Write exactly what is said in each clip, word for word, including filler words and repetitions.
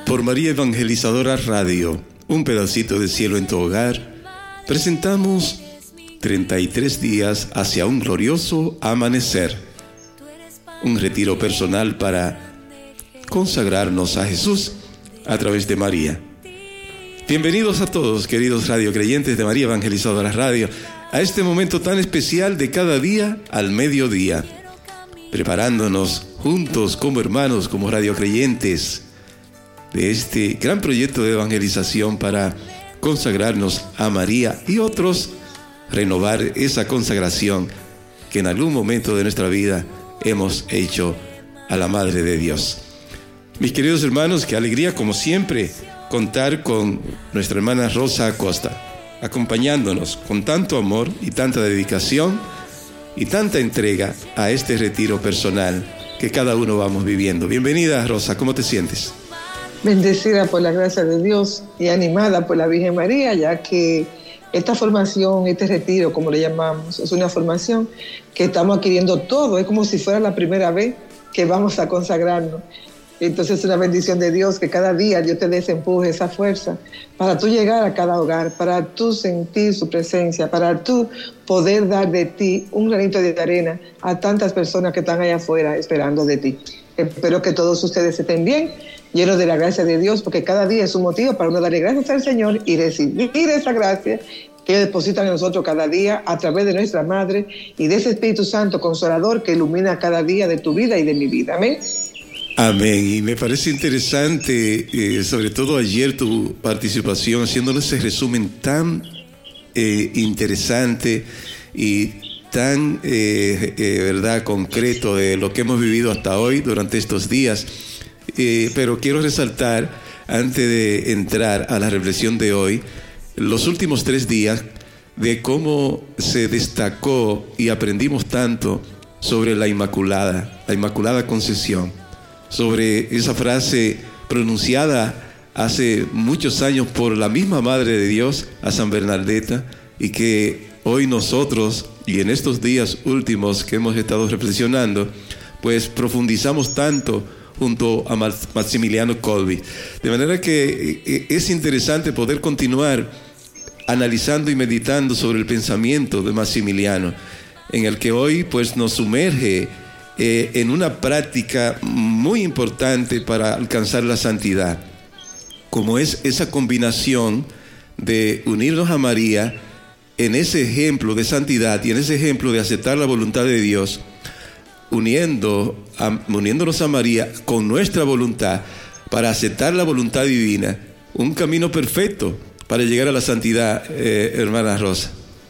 Por María Evangelizadora Radio, un pedacito de cielo en tu hogar, presentamos treinta y tres días hacia un glorioso amanecer. Un retiro personal para consagrarnos a Jesús a través de María. Bienvenidos a todos, queridos radiocreyentes de María Evangelizadora Radio, a este momento tan especial de cada día al mediodía, preparándonos juntos como hermanos, como radiocreyentes, de este gran proyecto de evangelización para consagrarnos a María y otros renovar esa consagración que en algún momento de nuestra vida hemos hecho a la Madre de Dios. Mis queridos hermanos, qué alegría como siempre contar con nuestra hermana Rosa Acosta, acompañándonos con tanto amor y tanta dedicación y tanta entrega a este retiro personal que cada uno vamos viviendo. Bienvenida, Rosa, ¿cómo te sientes? Bendecida por la gracia de Dios y animada por la Virgen María, ya que esta formación, este retiro, como le llamamos, es una formación que estamos adquiriendo todo. Es como si fuera la primera vez que vamos a consagrarnos. Entonces es una bendición de Dios que cada día Dios te dé ese empuje, esa fuerza, para tú llegar a cada hogar, para tú sentir su presencia, para tú poder dar de ti un granito de arena a tantas personas que están allá afuera esperando de ti. Espero que todos ustedes estén bien, llenos de la gracia de Dios, porque cada día es un motivo para uno darle gracias al Señor y recibir esa gracia que deposita en nosotros cada día a través de nuestra Madre y de ese Espíritu Santo Consolador que ilumina cada día de tu vida y de mi vida. Amén. Amén. Y me parece interesante, eh, sobre todo ayer, tu participación haciéndonos ese resumen tan eh, interesante y tan, eh, eh, verdad, concreto de lo que hemos vivido hasta hoy durante estos días. Eh, pero quiero resaltar, antes de entrar a la reflexión de hoy, los últimos tres días de cómo se destacó y aprendimos tanto sobre la Inmaculada, la Inmaculada Concepción, sobre esa frase pronunciada hace muchos años por la misma Madre de Dios a San Bernardeta, y que hoy nosotros, y en estos días últimos que hemos estado reflexionando, pues profundizamos tanto junto a Maximiliano Kolbe. De manera que es interesante poder continuar analizando y meditando sobre el pensamiento de Maximiliano, en el que hoy pues nos sumerge eh, en una práctica muy importante para alcanzar la santidad, como es esa combinación de unirnos a María en ese ejemplo de santidad y en ese ejemplo de aceptar la voluntad de Dios, uniendo a, uniéndonos a María con nuestra voluntad para aceptar la voluntad divina, un camino perfecto para llegar a la santidad, eh, hermana Rosa.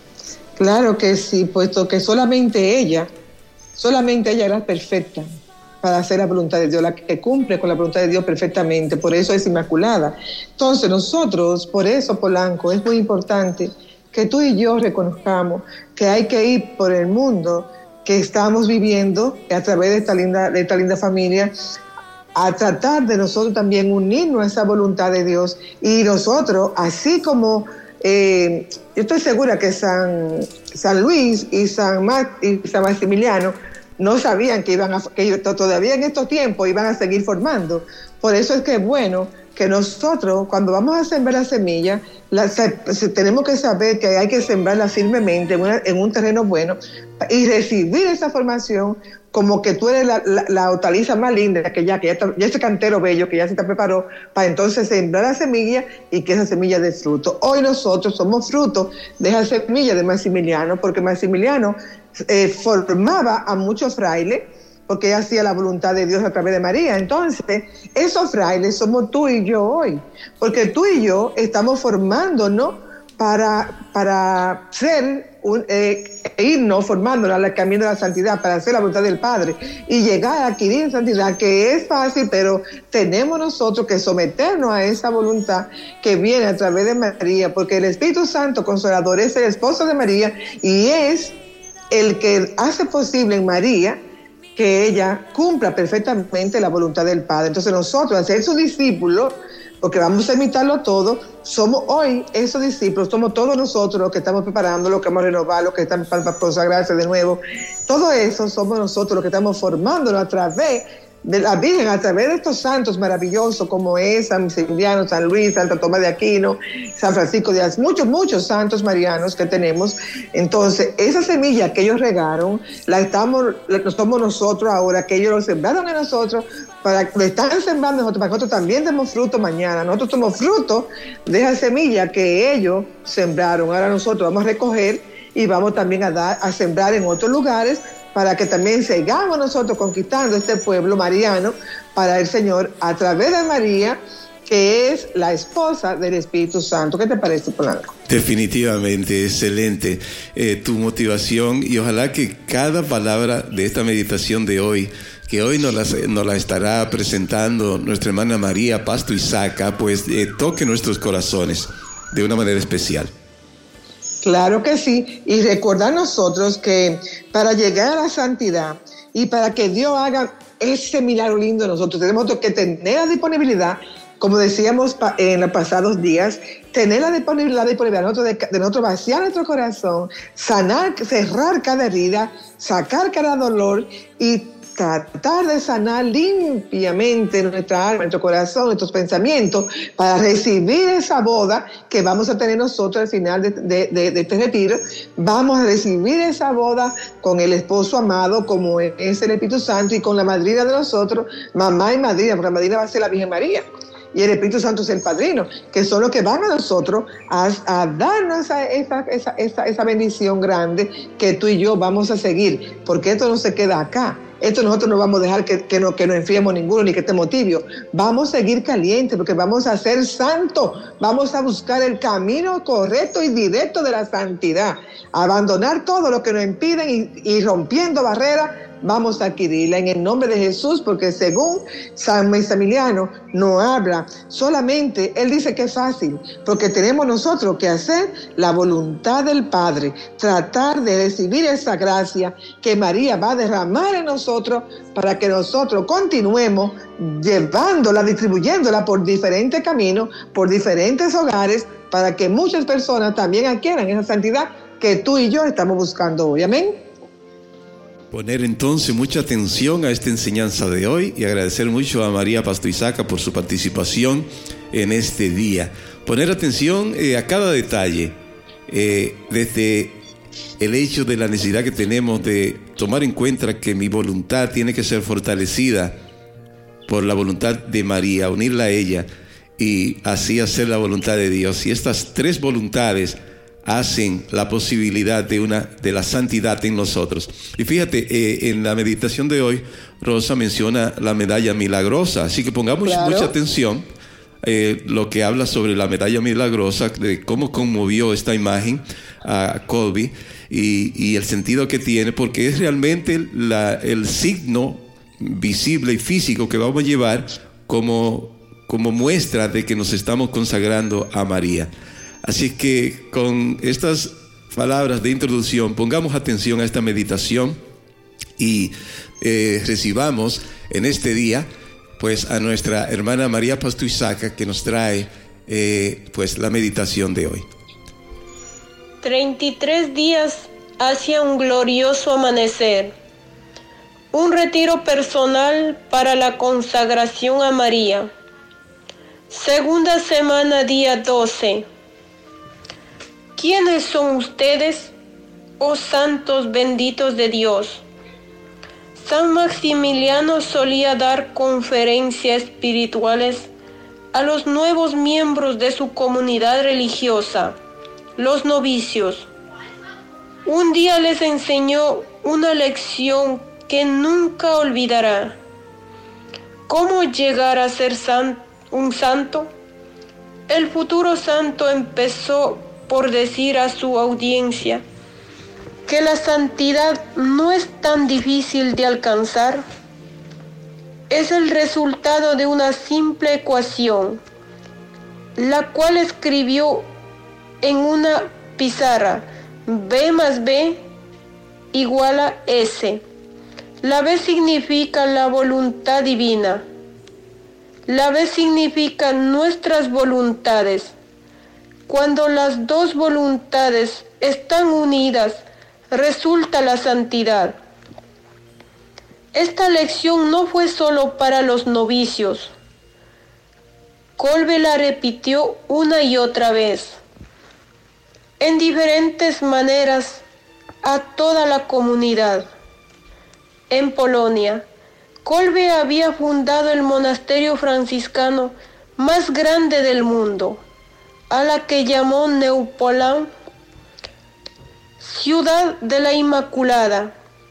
Claro que sí, puesto que solamente ella, solamente ella era perfecta para hacer la voluntad de Dios, la que cumple con la voluntad de Dios perfectamente, por eso es inmaculada. Entonces nosotros, por eso, Polanco, es muy importante que tú y yo reconozcamos que hay que ir por el mundo que estamos viviendo a través de esta linda, de esta linda familia, a tratar de nosotros también unirnos a esa voluntad de Dios. Y nosotros, así como eh, yo estoy segura que San, San Luis y San, y San Maximiliano no sabían que iban a, que todavía en estos tiempos iban a seguir formando. Por eso es que es bueno que nosotros, cuando vamos a sembrar la semilla, la, se, tenemos que saber que hay que sembrarla firmemente en, una, en un terreno bueno y recibir esa formación como que tú eres la, la, la hortaliza más linda, que ya, que ya, está, ya ese cantero bello que ya se te preparó para entonces sembrar la semilla y que esa semilla dé fruto. Hoy nosotros somos fruto de esa semilla de Maximiliano, porque Maximiliano eh, formaba a muchos frailes, porque ella hacía la voluntad de Dios a través de María. Entonces, esos frailes somos tú y yo hoy, porque tú y yo estamos formándonos para, para ser, un, eh, irnos formándonos al camino de la santidad, para hacer la voluntad del Padre y llegar a adquirir santidad, que es fácil, pero tenemos nosotros que someternos a esa voluntad que viene a través de María, porque el Espíritu Santo Consolador es el esposo de María y es el que hace posible en María que ella cumpla perfectamente la voluntad del Padre. Entonces nosotros, al ser sus discípulos, porque vamos a imitarlo todo, somos hoy esos discípulos, somos todos nosotros los que estamos preparando, los que vamos a renovar, los que están para consagrarse de nuevo. Todo eso somos nosotros los que estamos formándonos a través de la Virgen a través de estos santos maravillosos como es San Maximiliano, San Luis, Santa Tomás de Aquino, San Francisco de Asís, muchos, muchos santos marianos que tenemos. Entonces, esa semilla que ellos regaron, la estamos, la somos nosotros ahora, que ellos lo sembraron en nosotros, para, lo están sembrando nosotros, para que nosotros también demos fruto mañana. Nosotros somos fruto de esa semilla que ellos sembraron. Ahora nosotros vamos a recoger y vamos también a dar, a sembrar en otros lugares, para que también sigamos nosotros conquistando este pueblo mariano para el Señor a través de María, que es la esposa del Espíritu Santo. ¿Qué te parece, Polanco? Definitivamente, excelente eh, tu motivación, y ojalá que cada palabra de esta meditación de hoy, que hoy nos la, nos la estará presentando nuestra hermana María Pasto Isaca, pues eh, toque nuestros corazones de una manera especial. Claro que sí, y recordar nosotros que para llegar a la santidad y para que Dios haga ese milagro lindo en nosotros, tenemos que tener la disponibilidad, como decíamos en los pasados días, tener la disponibilidad, la disponibilidad de, nosotros, de, de nosotros vaciar nuestro corazón, sanar, cerrar cada herida, sacar cada dolor y tratar de sanar limpiamente nuestra alma, nuestro corazón, nuestros pensamientos, para recibir esa boda que vamos a tener nosotros al final de, de, de, de este retiro. Vamos a recibir esa boda con el esposo amado, como es el Espíritu Santo, y con la madrina de nosotros, mamá y madrina, porque la madrina va a ser la Virgen María, y el Espíritu Santo es el padrino, que son los que van a nosotros a, a darnos esa, esa, esa, esa, esa bendición grande que tú y yo vamos a seguir, porque esto no se queda acá. Esto nosotros no vamos a dejar que, que, no, que no enfriemos ninguno ni que estemos tibios. Vamos a seguir calientes porque vamos a ser santos. Vamos a buscar el camino correcto y directo de la santidad. Abandonar todo lo que nos impiden y, y rompiendo barreras, vamos a adquirirla en el nombre de Jesús, porque según San Maximiliano nos habla solamente, él dice que es fácil, porque tenemos nosotros que hacer la voluntad del Padre, tratar de recibir esa gracia que María va a derramar en nosotros para que nosotros continuemos llevándola, distribuyéndola por diferentes caminos, por diferentes hogares, para que muchas personas también adquieran esa santidad que tú y yo estamos buscando hoy. Amén. Poner entonces mucha atención a esta enseñanza de hoy y agradecer mucho a María Pasto Isaca por su participación en este día. Poner atención eh, a cada detalle, eh, desde el hecho de la necesidad que tenemos de tomar en cuenta que mi voluntad tiene que ser fortalecida por la voluntad de María, unirla a ella y así hacer la voluntad de Dios. Y estas tres voluntades hacen la posibilidad de una de la santidad en nosotros. Y fíjate, eh, en la meditación de hoy, Rosa menciona la medalla milagrosa, así que pongamos claro. mucha atención eh, lo que habla sobre la medalla milagrosa, de cómo conmovió esta imagen a Colby y, y el sentido que tiene, porque es realmente la, el signo visible y físico que vamos a llevar como, como muestra de que nos estamos consagrando a María. Así que con estas palabras de introducción, pongamos atención a esta meditación y eh, recibamos en este día pues a nuestra hermana María Pasto Isaca, que nos trae eh, pues la meditación de hoy. treinta y tres días hacia un glorioso amanecer. Un retiro personal para la consagración a María. Segunda semana, día doce. ¿Quiénes son ustedes, oh santos benditos de Dios? San Maximiliano solía dar conferencias espirituales a los nuevos miembros de su comunidad religiosa, los novicios. Un día les enseñó una lección que nunca olvidará. ¿Cómo llegar a ser san- un santo? El futuro santo empezó por decir a su audiencia que la santidad no es tan difícil de alcanzar. Es el resultado de una simple ecuación, la cual escribió en una pizarra: B más B igual a S. La B significa la voluntad divina. La B significa nuestras voluntades. Cuando las dos voluntades están unidas, resulta la santidad. Esta lección no fue solo para los novicios. Kolbe la repitió una y otra vez, en diferentes maneras, a toda la comunidad. En Polonia, Kolbe había fundado el monasterio franciscano más grande del mundo, a la que llamó Neupolan, Ciudad de la Inmaculada,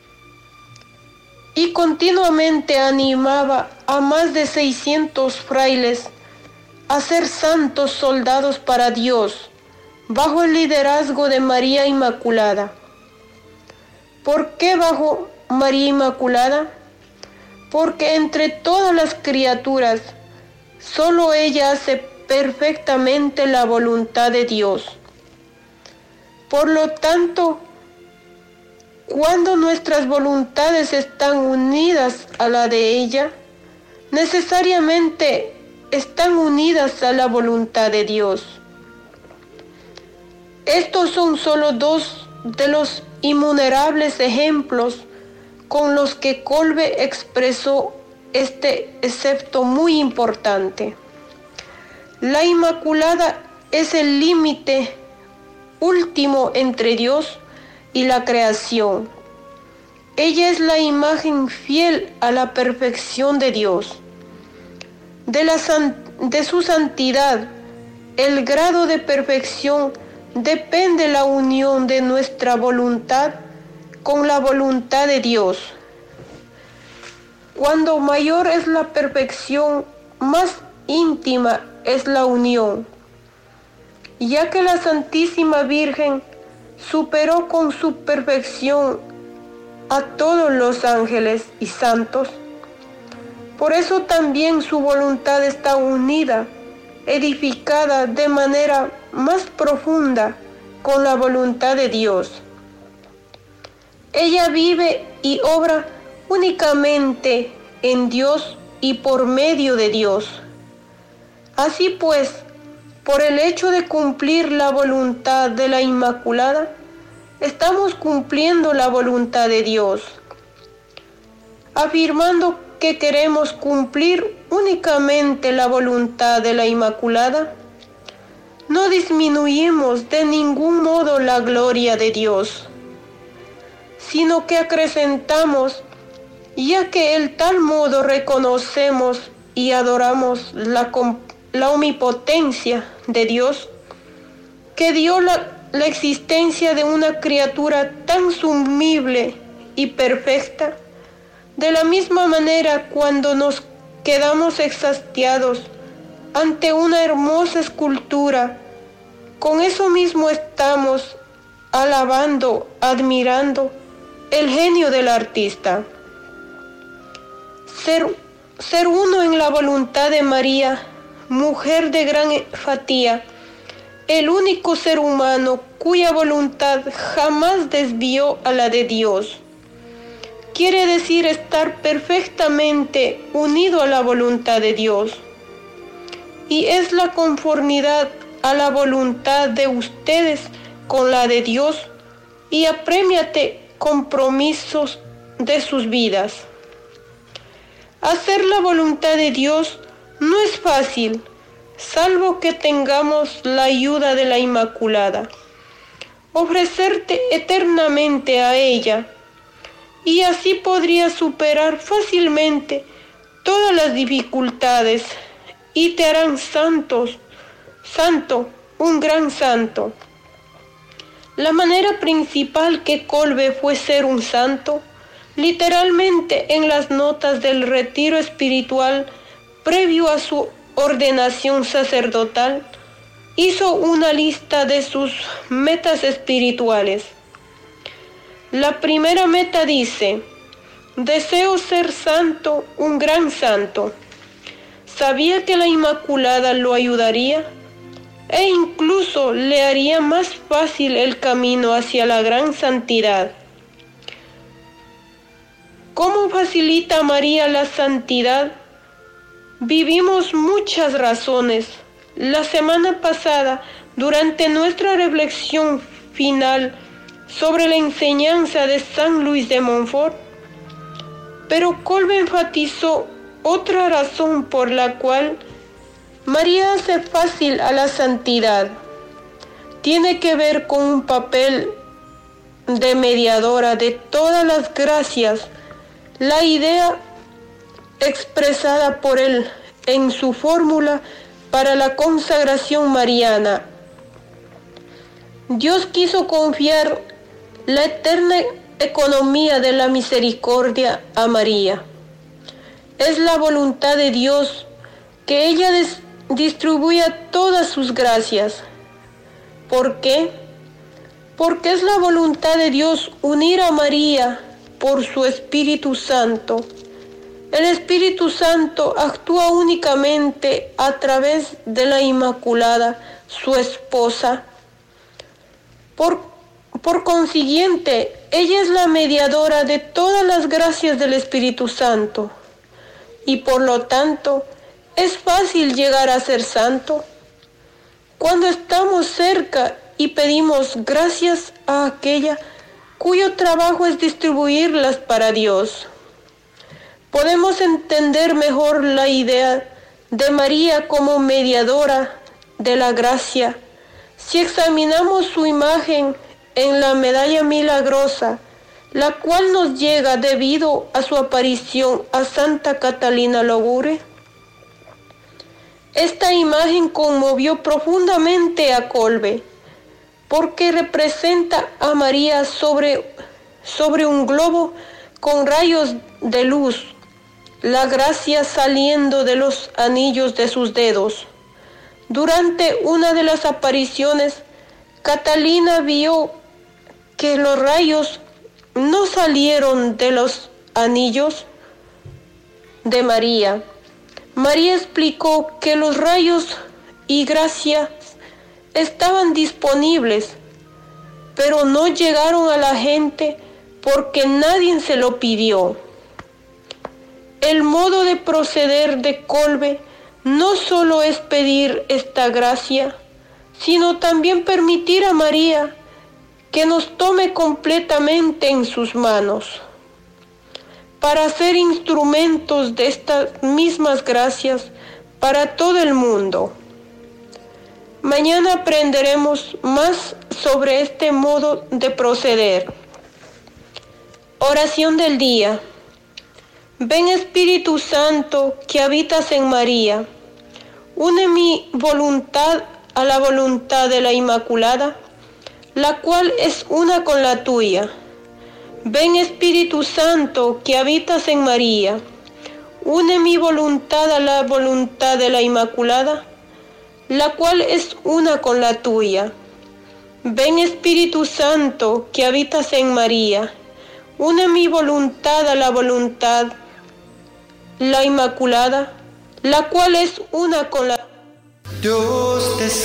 y continuamente animaba a más de seiscientos frailes a ser santos soldados para Dios, bajo el liderazgo de María Inmaculada. ¿Por qué bajo María Inmaculada? Porque entre todas las criaturas, solo ella hace perfectamente la voluntad de Dios. Por lo tanto, cuando nuestras voluntades están unidas a la de ella, necesariamente están unidas a la voluntad de Dios. Estos son solo dos de los innumerables ejemplos con los que Kolbe expresó este concepto muy importante. La Inmaculada es el límite último entre Dios y la creación. Ella es la imagen fiel a la perfección de Dios. De, la san- de su santidad, el grado de perfección depende la unión de nuestra voluntad con la voluntad de Dios. Cuando mayor es la perfección, más íntima es la unión, ya que la Santísima Virgen superó con su perfección a todos los ángeles y santos. Por eso también su voluntad está unida, edificada de manera más profunda con la voluntad de Dios. Ella vive y obra únicamente en Dios y por medio de Dios. Así pues, por el hecho de cumplir la voluntad de la Inmaculada, estamos cumpliendo la voluntad de Dios. Afirmando que queremos cumplir únicamente la voluntad de la Inmaculada, no disminuimos de ningún modo la gloria de Dios, sino que acrecentamos, ya que en tal modo reconocemos y adoramos la, la omnipotencia de Dios, que dio la, la existencia de una criatura tan sublime y perfecta. De la misma manera, cuando nos quedamos extasiados ante una hermosa escultura, con eso mismo estamos alabando, admirando el genio del artista. Ser, ser uno en la voluntad de María, mujer de gran enfatía, el único ser humano cuya voluntad jamás desvió a la de Dios. Quiere decir estar perfectamente unido a la voluntad de Dios. Y es la conformidad a la voluntad de ustedes con la de Dios, y aprémiate compromisos de sus vidas. Hacer la voluntad de Dios no es fácil, salvo que tengamos la ayuda de la Inmaculada. Ofrecerte eternamente a ella, y así podrías superar fácilmente todas las dificultades y te harán santos, santo, un gran santo. La manera principal que Kolbe fue ser un santo, literalmente en las notas del retiro espiritual previo a su ordenación sacerdotal, hizo una lista de sus metas espirituales. La primera meta dice: deseo ser santo, un gran santo. Sabía que la Inmaculada lo ayudaría e incluso le haría más fácil el camino hacia la gran santidad. ¿Cómo facilita María la santidad? Vivimos muchas razones. La semana pasada, durante nuestra reflexión final sobre la enseñanza de San Luis de Montfort, Pero Kolbe enfatizó otra razón por la cual María hace fácil a la santidad. Tiene que ver con un papel de mediadora de todas las gracias, la idea expresada por él en su fórmula para la consagración mariana. Dios quiso confiar la eterna economía de la misericordia a María. Es la voluntad de Dios que ella des- distribuya todas sus gracias. ¿Por qué? Porque es la voluntad de Dios unir a María por su Espíritu Santo. El Espíritu Santo actúa únicamente a través de la Inmaculada, su esposa. Por, por consiguiente, ella es la mediadora de todas las gracias del Espíritu Santo. Y por lo tanto, es fácil llegar a ser santo cuando estamos cerca y pedimos gracias a aquella cuyo trabajo es distribuirlas para Dios. Podemos entender mejor la idea de María como mediadora de la gracia si examinamos su imagen en la medalla milagrosa, la cual nos llega debido a su aparición a Santa Catalina Logure. Esta imagen conmovió profundamente a Kolbe, porque representa a María sobre, sobre un globo con rayos de luz, la gracia saliendo de los anillos de sus dedos. Durante una de las apariciones, Catalina vio que los rayos no salieron de los anillos de María. María explicó que los rayos y gracias estaban disponibles, pero no llegaron a la gente porque nadie se lo pidió. El modo de proceder de Kolbe no solo es pedir esta gracia, sino también permitir a María que nos tome completamente en sus manos, para ser instrumentos de estas mismas gracias para todo el mundo. Mañana aprenderemos más sobre este modo de proceder. Oración del día. Ven Espíritu Santo que habitas en María, une mi voluntad a la voluntad de la Inmaculada, la cual es una con la tuya. Ven Espíritu Santo que habitas en María, une mi voluntad a la voluntad de la Inmaculada, la cual es una con la tuya. Ven Espíritu Santo que habitas en María, une mi voluntad a la voluntad de la Inmaculada, la cual es una con la tuya. Dios te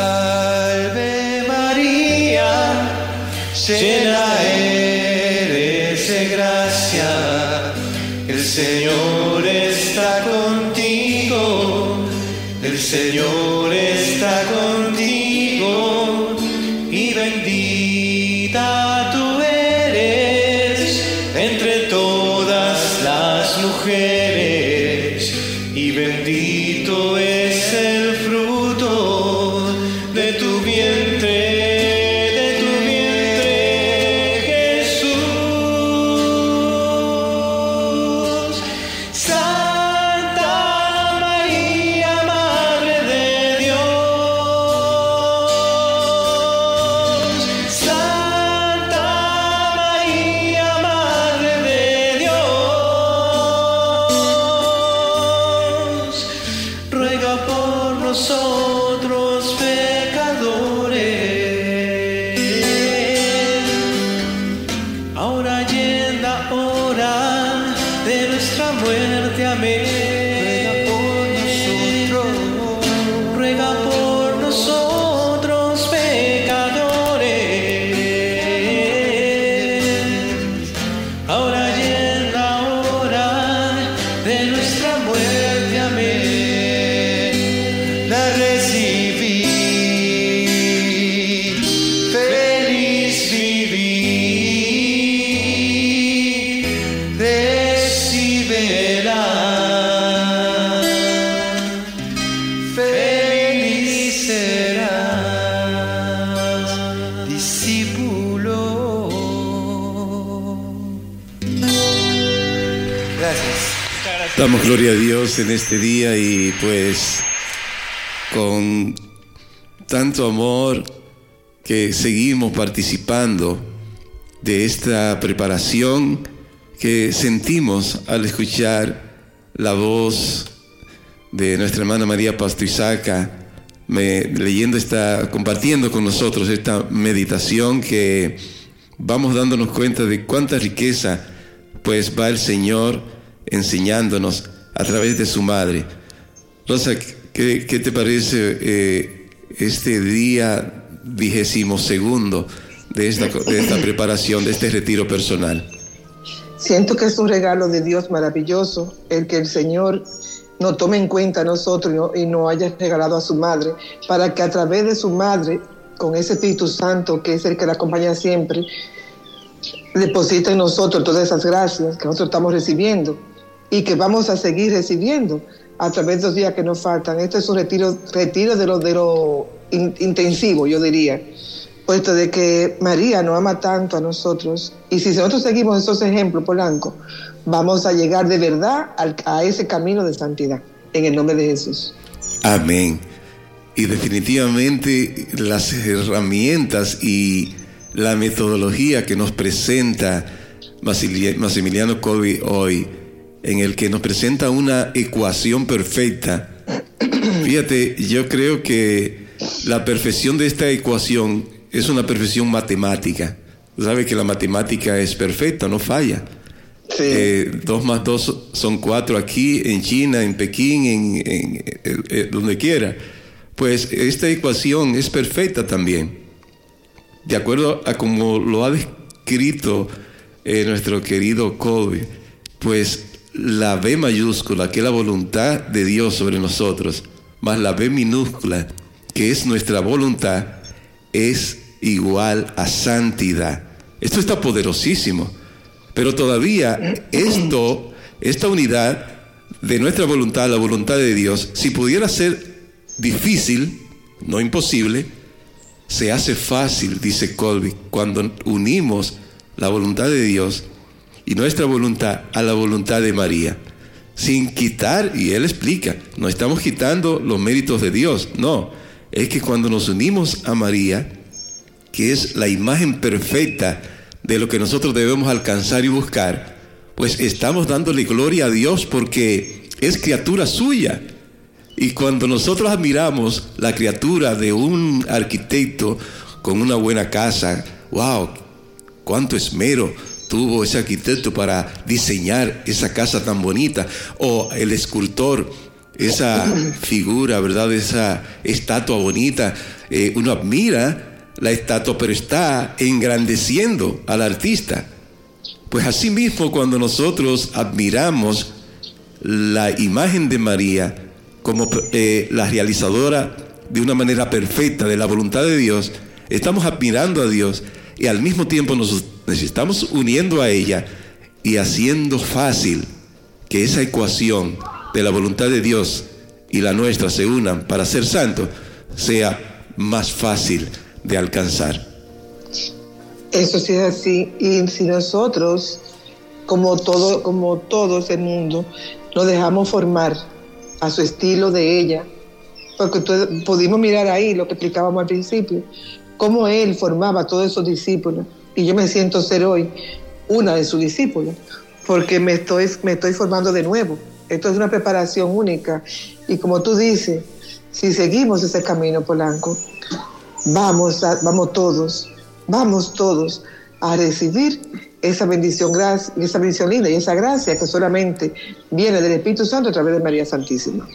salve María, llena eres de gracia, el Señor está contigo, el Señor está contigo, y bendita tú eres entre todas las mujeres, y bendito es el fruto de tu vientre. Nosotros pecadores, ahora y en la hora de nuestra muerte, amén. Ruega por nosotros, ruega por nosotros pecadores, ahora y en la hora de nuestra muerte, amén. La Damos gloria a Dios en este día y pues con tanto amor que seguimos participando de esta preparación que sentimos al escuchar la voz de nuestra hermana María Pastoizaca me, leyendo esta, compartiendo con nosotros esta meditación que vamos dándonos cuenta de cuánta riqueza pues va el Señor enseñándonos a través de su madre. Rosa, ¿qué, qué te parece eh, este día vigésimo segundo de esta, de esta preparación, de este retiro personal? Siento que es un regalo de Dios maravilloso, el que el Señor nos tome en cuenta a nosotros y, no, y nos haya regalado a su madre, para que a través de su madre, con ese Espíritu Santo, que es el que la acompaña siempre, deposita en nosotros todas esas gracias que nosotros estamos recibiendo y que vamos a seguir recibiendo a través de los días que nos faltan. Este es un retiro, retiro de lo, de lo in, intensivo, yo diría, puesto de que María nos ama tanto a nosotros, y si nosotros seguimos esos ejemplos, Polanco, vamos a llegar de verdad al, a ese camino de santidad, en el nombre de Jesús. Amén. Y definitivamente las herramientas y la metodología que nos presenta Maximiliano Kolbe hoy, en el que nos presenta una ecuación perfecta. Fíjate, yo creo que la perfección de esta ecuación es una perfección matemática. Tú sabes que la matemática es perfecta, no falla. Sí. Eh, dos más dos son cuatro aquí, en China, en Pekín, en, en, en, en donde quiera. Pues esta ecuación es perfecta también, de acuerdo a como lo ha descrito eh, nuestro querido Kolbe. Pues la B mayúscula, que es la voluntad de Dios sobre nosotros, más la B minúscula, que es nuestra voluntad, es igual a santidad. Esto está poderosísimo, pero todavía esto, esta unidad de nuestra voluntad, la voluntad de Dios, si pudiera ser difícil, no imposible, se hace fácil, dice Kolbe, cuando unimos la voluntad de Dios y nuestra voluntad a la voluntad de María, sin quitar, y él explica, no estamos quitando los méritos de Dios, no, es que cuando nos unimos a María, que es la imagen perfecta de lo que nosotros debemos alcanzar y buscar, pues estamos dándole gloria a Dios porque es criatura suya. Y cuando nosotros admiramos la criatura de un arquitecto con una buena casa, wow, cuánto esmero tuvo ese arquitecto para diseñar esa casa tan bonita, o el escultor, esa figura, ¿verdad?, esa estatua bonita, eh, uno admira la estatua, pero está engrandeciendo al artista. Pues así mismo, cuando nosotros admiramos la imagen de María como eh, la realizadora de una manera perfecta de la voluntad de Dios, estamos admirando a Dios y al mismo tiempo nos estamos uniendo a ella y haciendo fácil que esa ecuación de la voluntad de Dios y la nuestra se unan para ser santos, sea más fácil de alcanzar. Eso sí es así. Y si nosotros, como todo, como todo el mundo, nos dejamos formar a su estilo de ella, porque todo, pudimos mirar ahí lo que explicábamos al principio, cómo él formaba a todos esos discípulos, y yo me siento ser hoy una de sus discípulos, porque me estoy, me estoy formando de nuevo. Esto es una preparación única, y como tú dices, si seguimos ese camino, Polanco, vamos, a, vamos todos, vamos todos a recibir esa bendición, esa bendición linda y esa gracia que solamente viene del Espíritu Santo a través de María Santísima.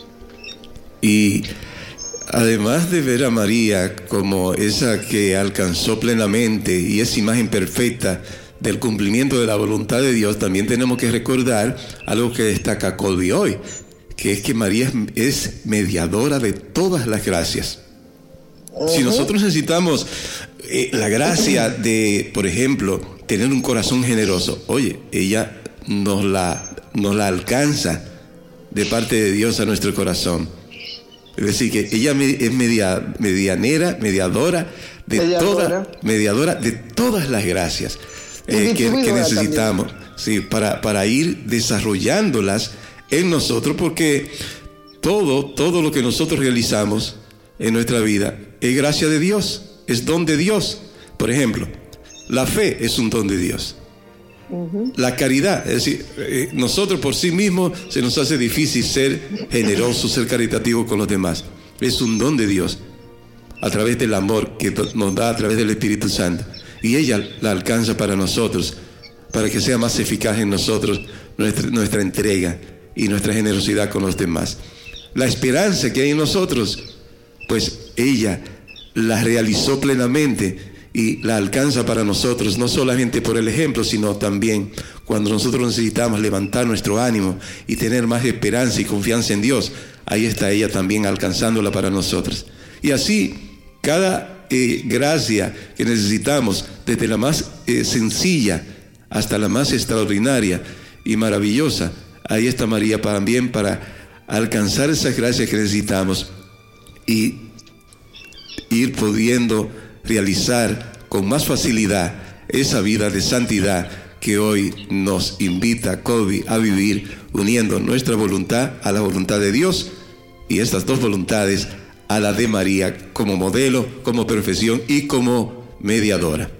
Y además de ver a María como esa que alcanzó plenamente y esa imagen perfecta del cumplimiento de la voluntad de Dios, también tenemos que recordar algo que destaca Kolbe hoy, que es que María es, es mediadora de todas las gracias. Uh-huh. Si nosotros necesitamos eh, la gracia de, por ejemplo, tener un corazón generoso, oye, ella nos la, nos la alcanza de parte de Dios a nuestro corazón. Es decir, que ella es media, medianera, mediadora de, mediadora. Toda, mediadora de todas las gracias eh, que, que necesitamos, sí, para, para ir desarrollándolas en nosotros, porque todo, todo lo que nosotros realizamos en nuestra vida es gracia de Dios, es don de Dios. Por ejemplo, la fe es un don de Dios. Uh-huh. La caridad, es decir, eh, nosotros por sí mismos se nos hace difícil ser generosos, ser caritativos con los demás. Es un don de Dios, a través del amor que nos da a través del Espíritu Santo. Y ella la alcanza para nosotros, para que sea más eficaz en nosotros nuestra, nuestra entrega y nuestra generosidad con los demás. La esperanza que hay en nosotros, pues ella la realizó plenamente y la alcanza para nosotros, no solamente por el ejemplo, sino también cuando nosotros necesitamos levantar nuestro ánimo y tener más esperanza y confianza en Dios. Ahí está ella también alcanzándola para nosotros. Y así, cada eh, gracia que necesitamos, desde la más eh, sencilla hasta la más extraordinaria y maravillosa, ahí está María también para alcanzar esas gracias que necesitamos y ir pudiendo realizar con más facilidad esa vida de santidad que hoy nos invita COVID a vivir, uniendo nuestra voluntad a la voluntad de Dios y estas dos voluntades a la de María como modelo, como perfección y como mediadora.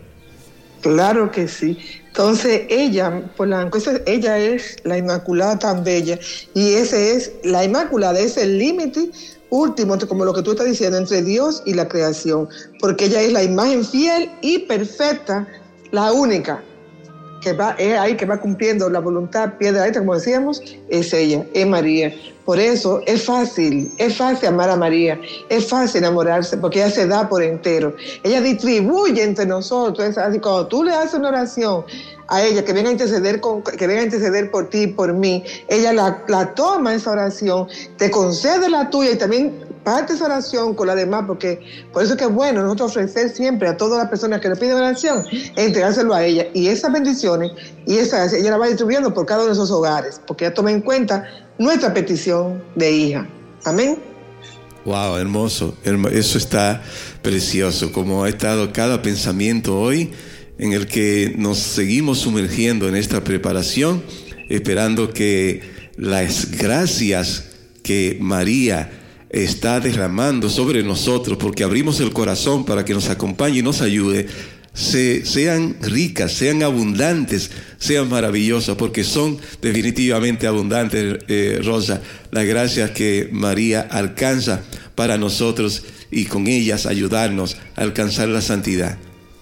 Claro que sí. Entonces ella, Polanco, esa, ella es la Inmaculada tan bella, y ese es, la Inmaculada es el límite último, como lo que tú estás diciendo, entre Dios y la creación, porque ella es la imagen fiel y perfecta, la única que va, es ahí que va cumpliendo la voluntad, pie de la letra, como decíamos, es ella, es María. Por eso es fácil, es fácil amar a María, es fácil enamorarse, porque ella se da por entero. Ella distribuye entre nosotros, es así, cuando tú le haces una oración a ella, que venga a interceder, con, que venga a interceder por ti y por mí, ella la, la toma esa oración, te concede la tuya y también parte esa oración con la demás, porque por eso es que es bueno nosotros ofrecer siempre a todas las personas que le piden oración, entregárselo a ella, y esas bendiciones, y esa, ella la va distribuyendo por cada uno de esos hogares, porque ella toma en cuenta nuestra petición de hija. Amén. Wow, hermoso, eso está precioso, como ha estado cada pensamiento hoy, en el que nos seguimos sumergiendo en esta preparación, esperando que las gracias que María está derramando sobre nosotros, porque abrimos el corazón para que nos acompañe y nos ayude, se, sean ricas, sean abundantes, sean maravillosas, porque son definitivamente abundantes, eh, Rosa, las gracias que María alcanza para nosotros y con ellas ayudarnos a alcanzar la santidad.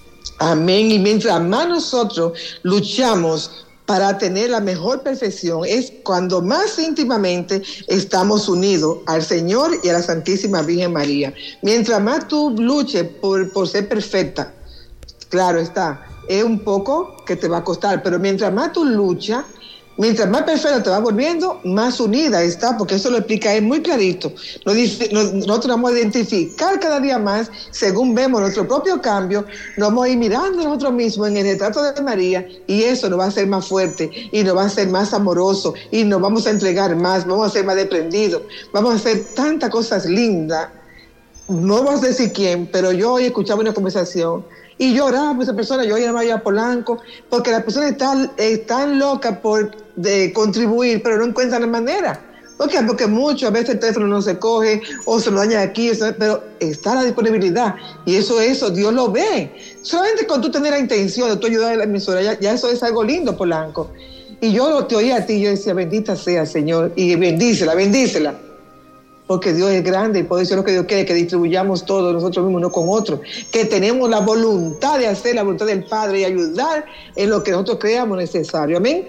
Amén. Y mientras más nosotros luchamos para tener la mejor perfección, es cuando más íntimamente estamos unidos al Señor y a la Santísima Virgen María. Mientras más tú luches por, por ser perfecta, claro está, es un poco que te va a costar, pero mientras más tú luchas, mientras más perfecta te vas volviendo, más unida está, porque eso lo explica él muy clarito. Nosotros vamos a identificar cada día más, según vemos nuestro propio cambio, nos vamos a ir mirando nosotros mismos en el retrato de María, y eso nos va a hacer más fuerte, y nos va a hacer más amoroso, y nos vamos a entregar más, vamos a ser más desprendidos, vamos a hacer tantas cosas lindas. No vamos a decir quién, pero yo hoy escuchaba una conversación y lloraba por esa persona, yo llamaba a Polanco, porque la persona está, está loca por de contribuir, pero no encuentra la manera. ¿Por qué? Porque muchas veces el teléfono no se coge, o se lo daña aquí, pero está la disponibilidad, y eso, eso, Dios lo ve. Solamente con tú tener la intención de tú ayudar a la emisora, ya, ya eso es algo lindo, Polanco. Y yo te oía a ti, yo decía, bendita sea, Señor, y bendícela, bendícela. Porque Dios es grande y por eso es lo que Dios quiere, que distribuyamos todos nosotros mismos uno con otro, que tenemos la voluntad de hacer la voluntad del Padre y ayudar en lo que nosotros creamos necesario. Amén.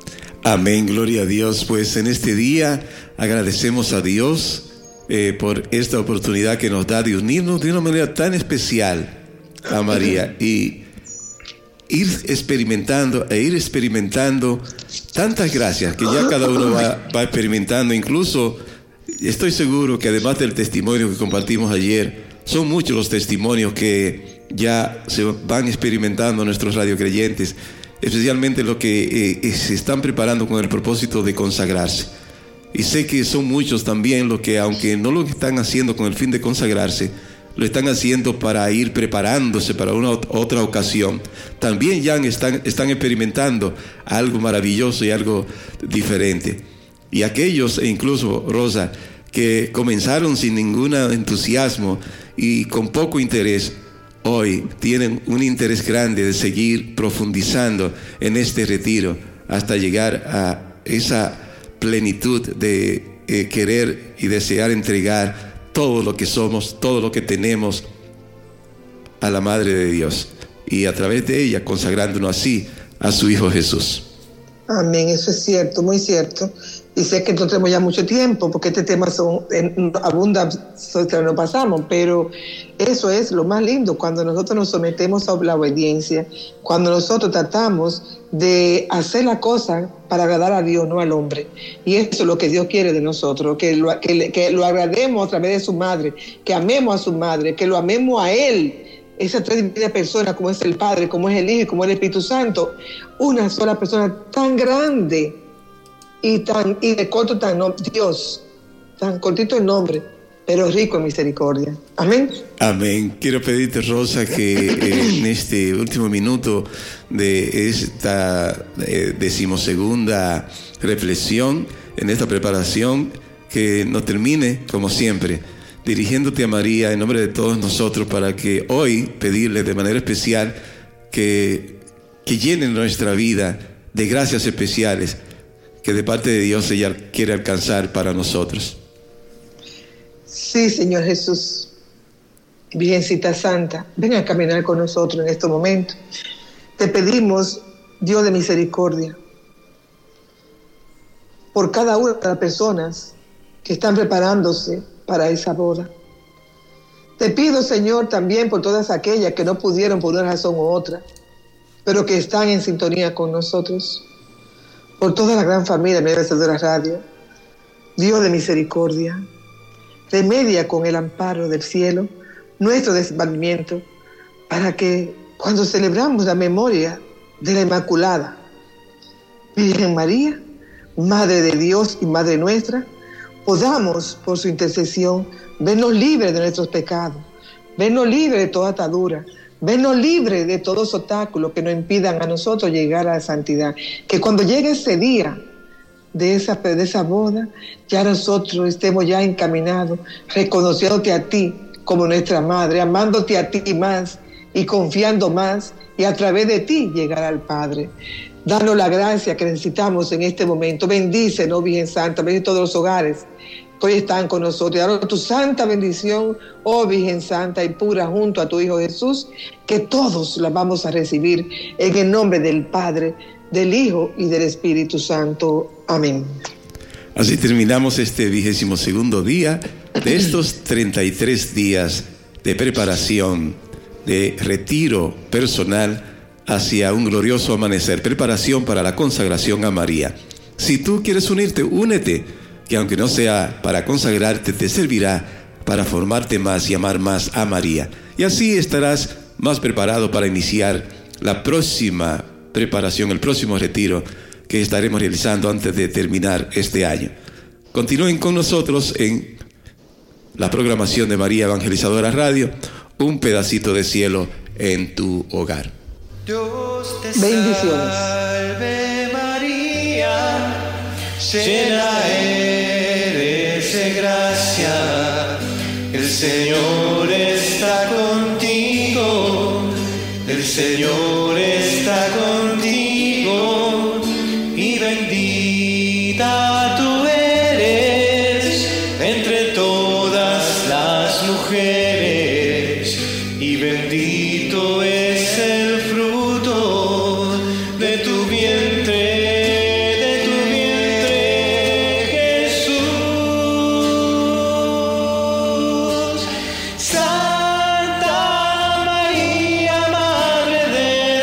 Amén, gloria a Dios. Pues en este día agradecemos a Dios eh, por esta oportunidad que nos da de unirnos de una manera tan especial a María y ir experimentando e ir experimentando tantas gracias que ya cada uno va, va experimentando. Incluso estoy seguro que además del testimonio que compartimos ayer, son muchos los testimonios que ya se van experimentando nuestros radiocreyentes, especialmente los que eh, se están preparando con el propósito de consagrarse. Y sé que son muchos también los que, aunque no lo están haciendo con el fin de consagrarse, lo están haciendo para ir preparándose para una otra ocasión. También ya están, están experimentando algo maravilloso y algo diferente. Y aquellos, e incluso, Rosa, que comenzaron sin ningún entusiasmo y con poco interés, hoy tienen un interés grande de seguir profundizando en este retiro hasta llegar a esa plenitud de eh, querer y desear entregar todo lo que somos, todo lo que tenemos a la Madre de Dios, y a través de ella consagrándonos así a su Hijo Jesús. Amén, eso es cierto, muy cierto. Y sé que no tenemos ya mucho tiempo, porque este tema son, en, abunda, no pasamos, pero eso es lo más lindo, cuando nosotros nos sometemos a la obediencia, cuando nosotros tratamos de hacer la cosa para agradar a Dios, no al hombre. Y eso es lo que Dios quiere de nosotros, que lo, que, que lo agrademos a través de su madre, que amemos a su madre, que lo amemos a Él. Esas tres divinas personas, como es el Padre, como es el Hijo y como es el Espíritu Santo, una sola persona tan grande y tan y de corto tan no, Dios, tan cortito el nombre, pero rico en misericordia. Amén. Amén. Quiero pedirte, Rosa, que eh, en este último minuto de esta eh, decimosegunda reflexión, en esta preparación, que nos termine, como siempre, dirigiéndote a María en nombre de todos nosotros, para que hoy pedirle de manera especial que, que llene nuestra vida de gracias especiales que de parte de Dios ella quiere alcanzar para nosotros. Sí, Señor Jesús. Virgencita Santa, ven a caminar con nosotros en este momento. Te pedimos, Dios de misericordia, por cada una de las personas que están preparándose para esa boda. Te pido, Señor, también por todas aquellas que no pudieron por una razón u otra, pero que están en sintonía con nosotros. Por toda la gran familia de la Radio. Dios de misericordia, remedia con el amparo del cielo nuestro desvalimiento, para que cuando celebramos la memoria de la Inmaculada Virgen María, Madre de Dios y Madre nuestra, podamos, por su intercesión, vernos libres de nuestros pecados, vernos libres de toda atadura, vernos libres de todos obstáculos que nos impidan a nosotros llegar a la santidad. Que cuando llegue ese día de esa, de esa boda, ya nosotros estemos ya encaminados, reconociéndote a ti como nuestra Madre, amándote a ti más y confiando más, y a través de ti llegar al Padre. Danos la gracia que necesitamos en este momento. Bendícenos, Virgen Santa, bendice todos los hogares que hoy están con nosotros. Danos tu santa bendición, oh Virgen Santa y pura, junto a tu Hijo Jesús, que todos la vamos a recibir en el nombre del Padre, del Hijo y del Espíritu Santo. Amén. Así terminamos este vigésimo segundo día de estos treinta y tres días de preparación, de retiro personal hacia un glorioso amanecer, preparación para la consagración a María. Si tú quieres unirte, únete, que aunque no sea para consagrarte, te servirá para formarte más y amar más a María. Y así estarás más preparado para iniciar la próxima preparación, el próximo retiro que estaremos realizando antes de terminar este año. Continúen con nosotros en la programación de María Evangelizadora Radio, un pedacito de cielo en tu hogar. Dios te Bendiciones. salve María, llena eres de gracia, el Señor está contigo, el Señor está contigo, y bendita tú eres entre todas las mujeres, y bendito es el fruto de tu vientre, de tu vientre, Jesús. Santa María, Madre de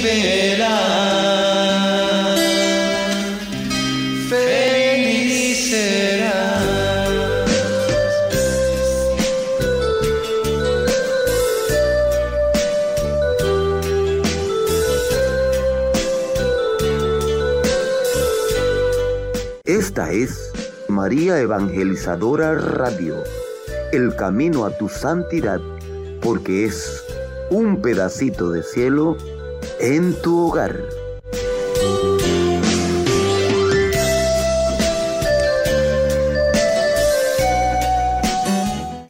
será, feliz será. Esta es María Evangelizadora Radio, el camino a tu santidad, porque es un pedacito de cielo en tu hogar.